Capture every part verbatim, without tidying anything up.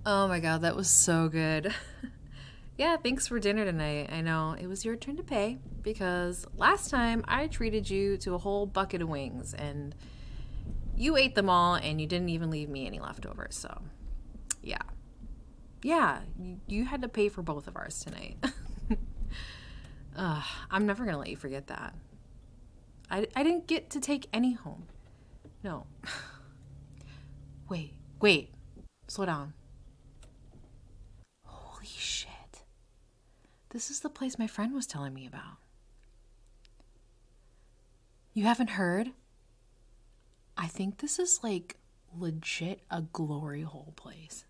Oh my god, that was so good. Yeah, thanks for dinner tonight. I know it was your turn to pay because last time I treated you to a whole bucket of wings and you ate them all and you didn't even leave me any leftovers. So, yeah. Yeah, you, you had to pay for both of ours tonight. Ugh, I'm never going to let you forget that. I, I didn't get to take any home. No. Wait, wait. Slow down. Holy shit. This is the place my friend was telling me about. You haven't heard? I think this is like legit a glory hole place.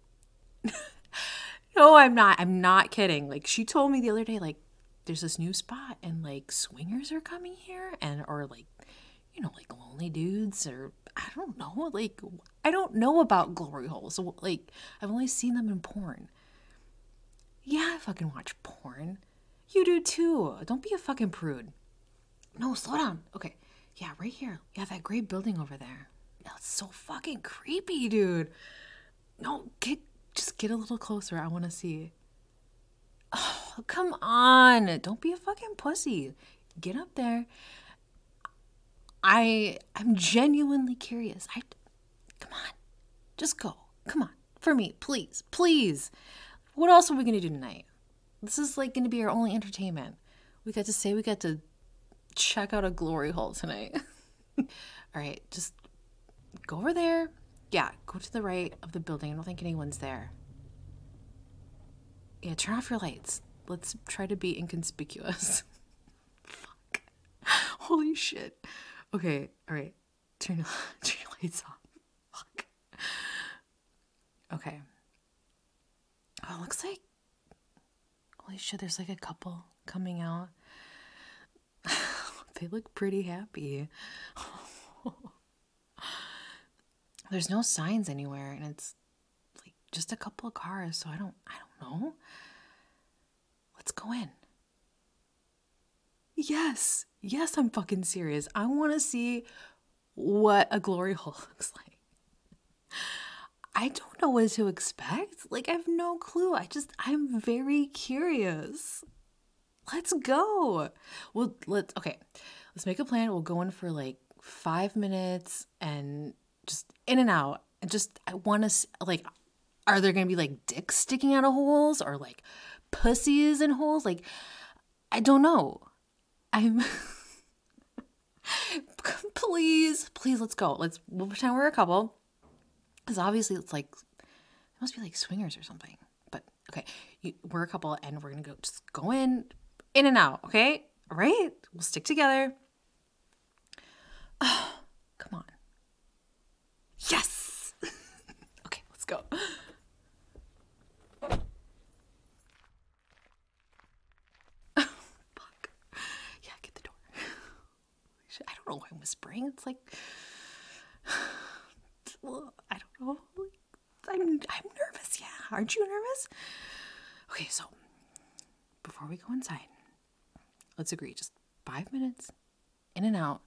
No, I'm not. I'm not kidding. Like she told me the other day, like there's this new spot and like swingers are coming here and or like you know like lonely dudes or I don't know like I don't know about glory holes. So like I've only seen them in porn. Yeah, I fucking watch porn. You do too. Don't be a fucking prude. No, slow down. Okay. Yeah, right here. Yeah, that gray building over there. That's so fucking creepy, dude. No, get just get a little closer. I want to see. Oh, come on. Don't be a fucking pussy. Get up there. I I'm genuinely curious. I come on. Just go. Come on. For me, please. Please. What else are we going to do tonight? This is like going to be our only entertainment. We got to say we got to check out a glory hole tonight. All right, just go over there. Yeah, go to the right of the building. I don't think anyone's there. Yeah, turn off your lights. Let's try to be inconspicuous. Fuck. Holy shit. Okay, all right. Turn, turn your lights off. Fuck. Okay. Oh, it looks like. Holy shit, there's like a couple coming out. They look pretty happy. There's no signs anywhere, and it's like just a couple of cars, so I don't I don't know. Let's go in. Yes. Yes, I'm fucking serious. I want to see what a glory hole looks like. I don't know what to expect. Like I have no clue. I just I'm very curious. Let's go. Well, let's okay. Let's make a plan. We'll go in for like five minutes and just in and out. And just I want to like, are there gonna be like dicks sticking out of holes or like pussies in holes? Like, I don't know. I'm. Please, please, let's go. Let's we'll pretend we're a couple. Because obviously it's like it must be like swingers or something. But okay, you, we're a couple and we're gonna go just go in, in and out. Okay, all right. We'll stick together. Oh, come on. Yes. Okay, let's go. Fuck. Yeah, get the door. I don't know why I'm whispering. It's like I don't know. I'm I'm nervous. Yeah, aren't you nervous? Okay, so before we go inside, let's agree just five minutes in and out.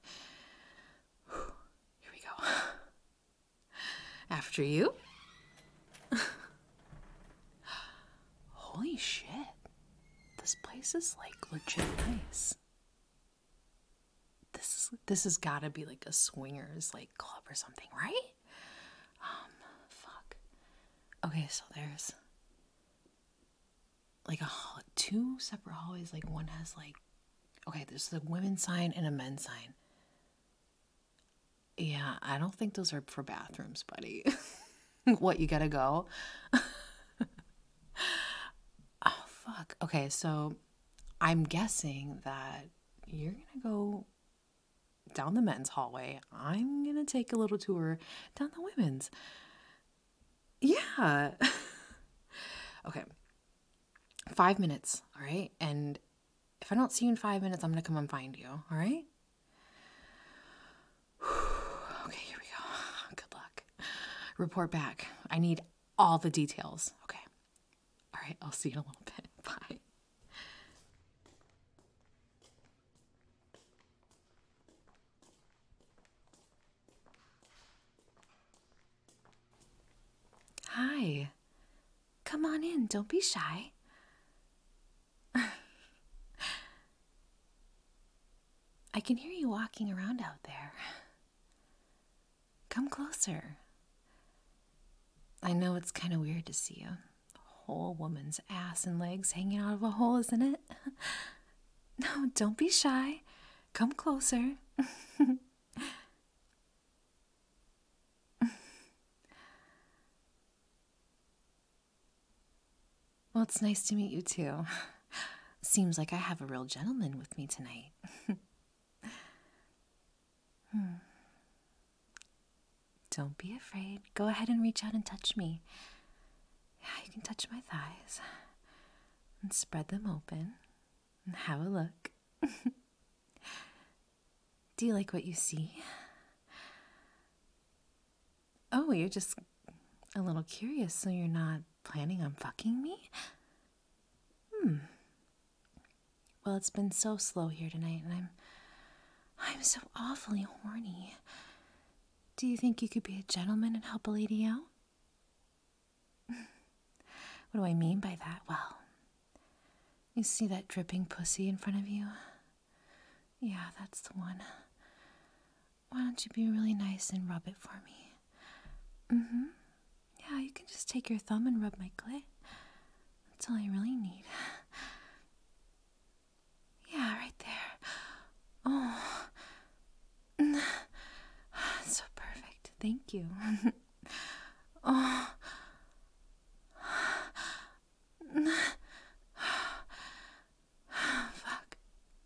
Here we go. After you. Holy shit. This place is like legit nice. This is this has got to be like a swingers like club or something, right? Um, fuck. Okay, so there's like a two separate hallways. Like one has like, okay, there's the women's sign and a men's sign. Yeah, I don't think those are for bathrooms, buddy. What, you gotta go? Oh, fuck. Okay, so I'm guessing that you're gonna go down the men's hallway. I'm gonna take a little tour down the women's. Yeah. Okay. Five minutes, all right? And if I don't see you in five minutes, I'm gonna come and find you, all right? Okay, here we go. Good luck. Report back. I need all the details. Okay. All right, I'll see you in a little bit. Bye. Hi. Hi. Come on in. Don't be shy. I can hear you walking around out there. Come closer. I know it's kind of weird to see a whole woman's ass and legs hanging out of a hole, isn't it? No, don't be shy. Come closer. Well, it's nice to meet you too. Seems like I have a real gentleman with me tonight. hmm. Don't be afraid. Go ahead and reach out and touch me. Yeah, you can touch my thighs and spread them open and have a look. Do you like what you see? Oh, you're just a little curious, so you're not planning on fucking me? Hmm. Well, it's been so slow here tonight, and I'm I'm so awfully horny. Do you think you could be a gentleman and help a lady out? What do I mean by that? Well, you see that dripping pussy in front of you? Yeah, that's the one. Why don't you be really nice and rub it for me? Mm-hmm. Yeah, you can just take your thumb and rub my clit. That's all I really need. Yeah, right there. Oh. So perfect. Thank you. Oh. Fuck.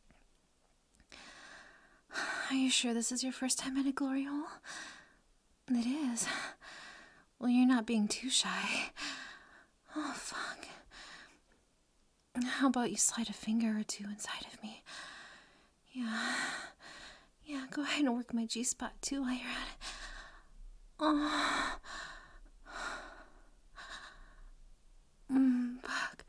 Are you sure this is your first time at a glory hole? It is. Well, you're not being too shy. Oh, fuck. How about you slide a finger or two inside of me? Yeah. Yeah, go ahead and work my G-spot too while you're at it. Oh. Mm, fuck.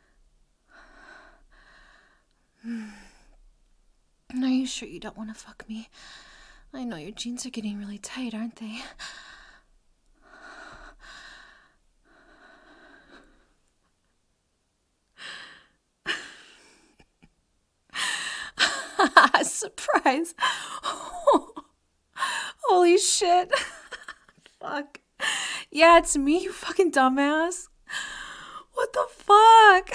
Mm. Are you sure you don't want to fuck me? I know your jeans are getting really tight, aren't they? Surprise. Holy shit. Fuck. Yeah, it's me, you fucking dumbass. What the fuck?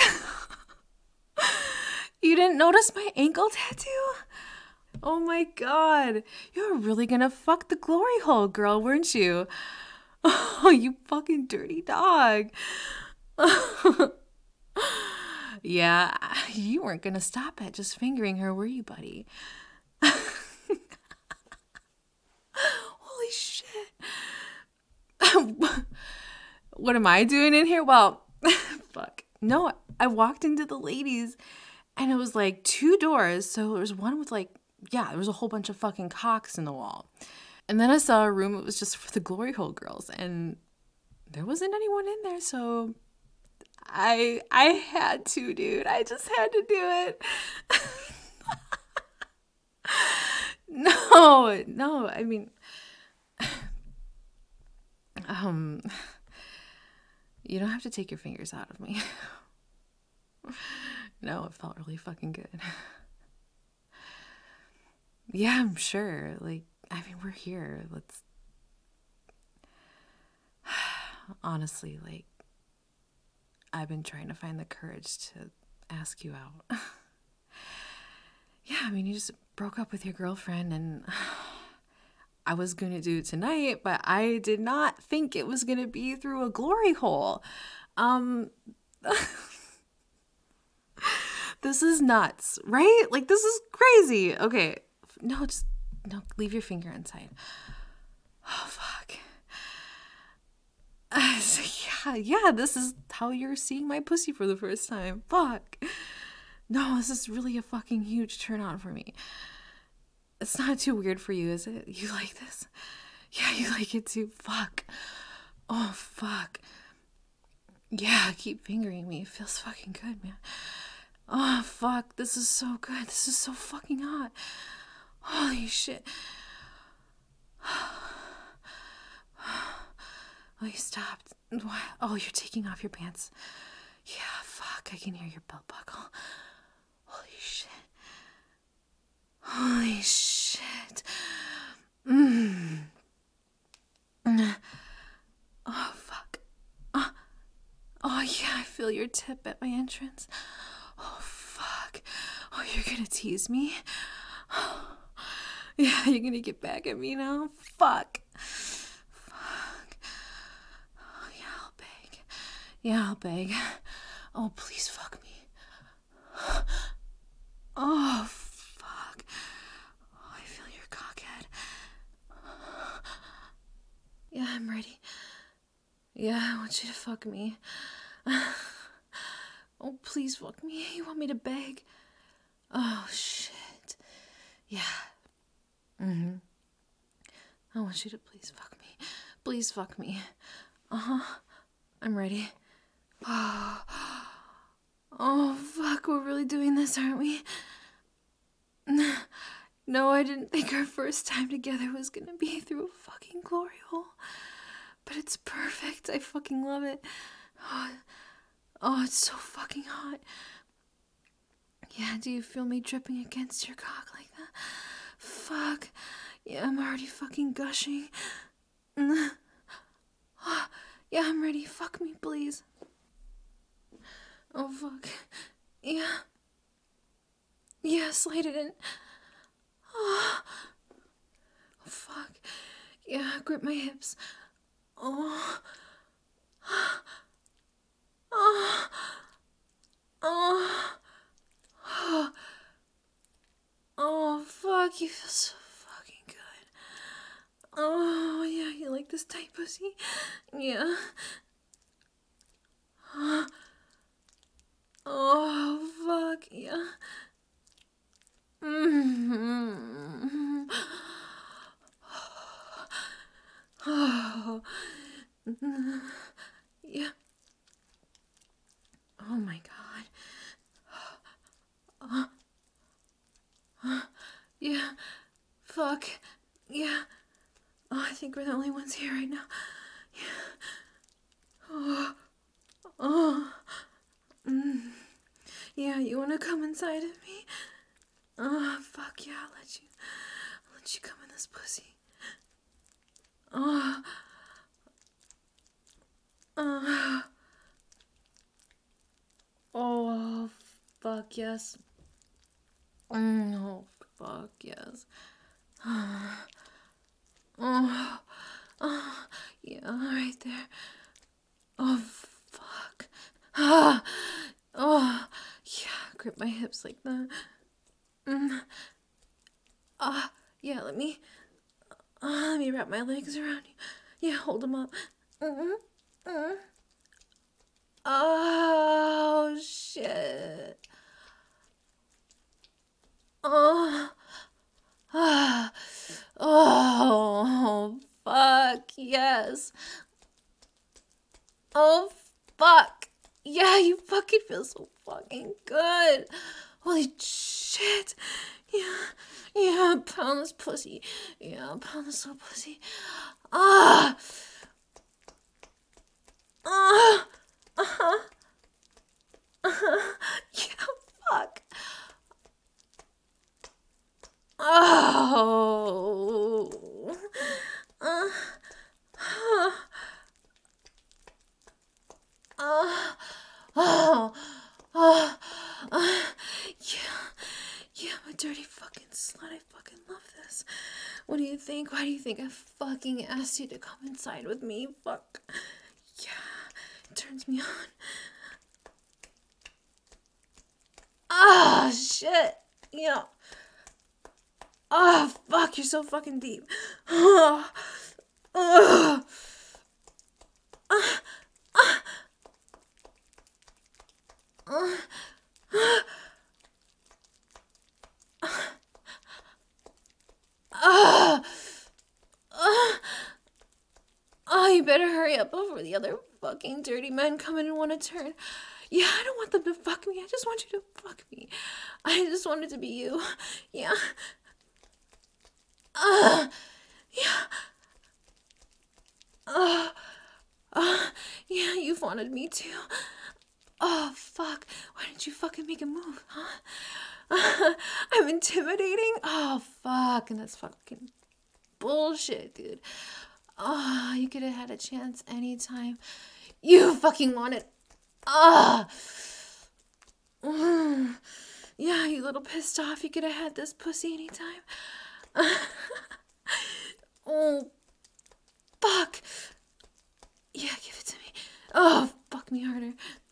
You didn't notice my ankle tattoo? Oh my god. You were really gonna fuck the glory hole, girl, weren't you? Oh, you fucking dirty dog. Yeah, you weren't gonna stop at just fingering her, were you, buddy? Holy shit. What am I doing in here? Well, fuck. No, I walked into the ladies and it was like two doors. So there was one with like, yeah, there was a whole bunch of fucking cocks in the wall. And then I saw a room, it was just for the glory hole girls. And there wasn't anyone in there. So I I had to, dude. I just had to do it. No, no, I mean, um, you don't have to take your fingers out of me. No, it felt really fucking good. Yeah, I'm sure. Like, I mean, we're here. Let's, honestly, like, I've been trying to find the courage to ask you out. Yeah, I mean, you just broke up with your girlfriend and I was going to do it tonight, but I did not think it was going to be through a glory hole. Um, this is nuts, right? Like, this is crazy. Okay. No, just, no, leave your finger inside. Oh, fuck. Uh, so yeah, yeah, this is how you're seeing my pussy for the first time. Fuck. No, this is really a fucking huge turn on for me. It's not too weird for you, is it? You like this? Yeah, you like it too? Fuck. Oh, fuck. Yeah, keep fingering me. It feels fucking good, man. Oh, fuck. This is so good. This is so fucking hot. Holy shit. Oh, you stopped. What? Oh, you're taking off your pants. Yeah, fuck. I can hear your belt buckle. Holy shit. Holy shit. Mm. Oh, fuck. Uh, oh, yeah, I feel your tip at my entrance. Oh, fuck. Oh, you're gonna tease me? Yeah, you're gonna get back at me now? Fuck. Fuck. Oh, yeah, I'll beg. Yeah, I'll beg. Oh, please fuck me. Oh, fuck. Oh, I feel your cockhead. Yeah, I'm ready. Yeah, I want you to fuck me. Oh, please fuck me. You want me to beg? Oh, shit. Yeah. Mm-hmm. I want you to please fuck me. Please fuck me. Uh-huh. I'm ready. Oh, oh fuck. We're really doing this, aren't we? No, I didn't think our first time together was gonna be through a fucking glory hole. But it's perfect. I fucking love it. Oh, oh, it's so fucking hot. Yeah, do you feel me dripping against your cock like that? Fuck. Yeah, I'm already fucking gushing. Oh, yeah, I'm ready. Fuck me, please. Oh, fuck. Yeah. Yeah, slide it in. Oh, oh fuck. Yeah, grip my hips. Oh. Oh. Oh. Oh. Oh, fuck. You feel so fucking good. Oh, yeah, you like this tight pussy? Yeah. Oh, oh fuck. Yeah. Mm-hmm. Oh. Yeah. Oh my god. Uh, uh, yeah. Fuck. Yeah. Oh, I think we're the only ones here right now. Yeah. Oh. Oh. Mm. Yeah, you wanna come inside of me? Oh, fuck yeah, I'll let you. I'll let you come in this pussy. Oh. Oh. Oh, fuck yes. Mm, oh, fuck yes. Oh, oh, yeah, right there. Oh, fuck. Ah, oh, yeah, grip my hips like that. Mm. Ah, yeah, let me, uh, let me wrap my legs around you. Yeah, hold them up. Mm-hmm. Mm. Oh, shit. Oh, ah, oh, fuck, yes. Oh, fuck. Yeah, you fucking feel so fucking good. Holy shit. Yeah, yeah, pound this pussy. Yeah, pound this little pussy. Ah. Ah. Uh-huh. Uh-huh. Yeah, fuck. Oh. Uh. Uh. Uh. Oh. Oh. Uh. Yeah. Yeah, I'm a dirty fucking slut. I fucking love this. What do you think? Why do you think I fucking asked you to come inside with me? Fuck. Yeah. It turns me on. Ah, shit. Yeah. Oh, fuck, you're so fucking deep. Oh, oh. Uh, uh, uh, uh, uh, oh, you better hurry up before the other fucking dirty men come in and want to turn. Yeah, I don't want them to fuck me. I just want you to fuck me. I just want it to be you. Yeah. Uh, yeah. Uh, you've wanted me to. Oh, fuck. Why didn't you fucking make a move, huh? I'm intimidating? Oh, fuck. And that's fucking bullshit, dude. Oh, you could have had a chance anytime you fucking wanted. Ah. Oh. Yeah, you little pissed off. You could have had this pussy anytime. Oh, fuck. Yeah, give it to me. Oh, fuck me harder.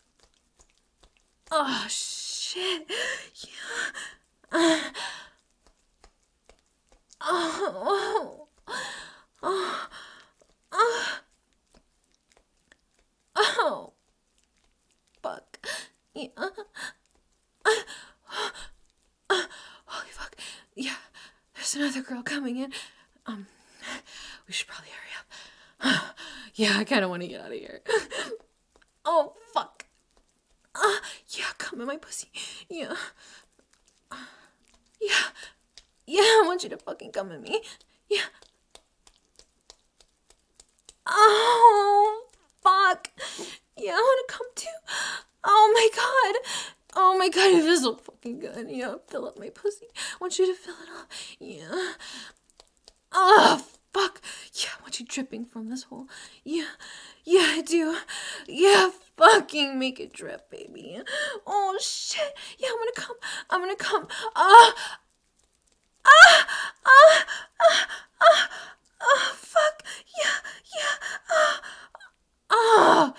Oh, shit. Yeah. Uh. Oh. Oh. Oh. Oh. Fuck. Yeah. Holy fuck. Yeah. There's another girl coming in. Um, we should probably hurry up. Yeah, I kind of want to get out of here. Oh, fuck. Uh, yeah, come in my pussy. Yeah. Yeah. Yeah, I want you to fucking come at me. Yeah. Oh, fuck. Yeah, I want to come too. Oh my god. Oh my god, it feels so fucking good. Yeah, fill up my pussy. I want you to fill it up. Yeah. Oh, fuck. Yeah, I want you dripping from this hole. Yeah. Yeah, I do. Yeah, fucking make it drip, baby. Oh, shit. Yeah, I'm gonna come. I'm gonna come. Ah. Ah. Ah. Ah. Ah. Ah. Fuck. Yeah. Yeah. Ah. Ah.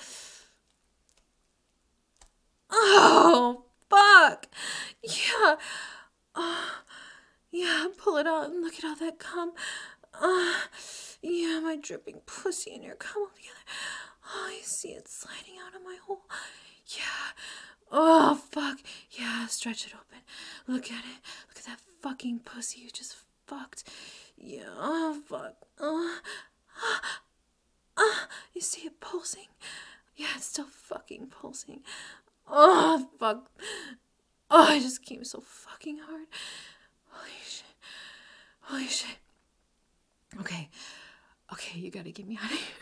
Oh, fuck. Yeah. Oh, yeah, pull it out and look at all that cum. Uh, yeah, my dripping pussy and your cum all together. Oh, you see it sliding out of my hole. Yeah. Oh, fuck. Yeah, stretch it open. Look at it. Look at that fucking pussy you just fucked. Yeah, oh, fuck. Uh, uh, uh, you see it pulsing? Yeah, it's still fucking pulsing. Oh, fuck. Oh, I just came so fucking hard. Holy shit. Holy shit. Okay. Okay, you gotta get me out of here.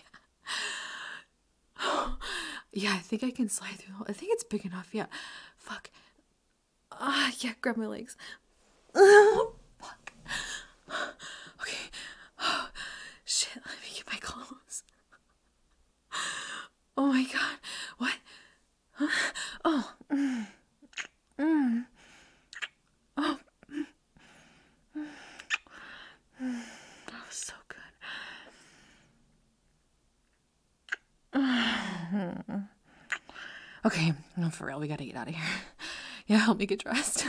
Oh, yeah, I think I can slide through the hole. I think it's big enough. Yeah. Fuck. Ah, uh, yeah, grab my legs. Oh, fuck. Okay. Oh, shit, let me get my clothes. Oh my god. What? Huh? Oh. Mm. Mm. Oh. Mm. Mm. That was so good. Okay, no, for real, we gotta get out of here. Yeah, help me get dressed.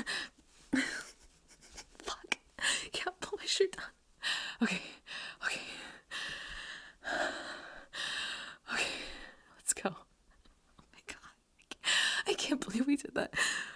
Fuck. Can't pull my shirt down. Okay, okay. Okay, let's go. Oh my god. I can't, I can't believe we did that.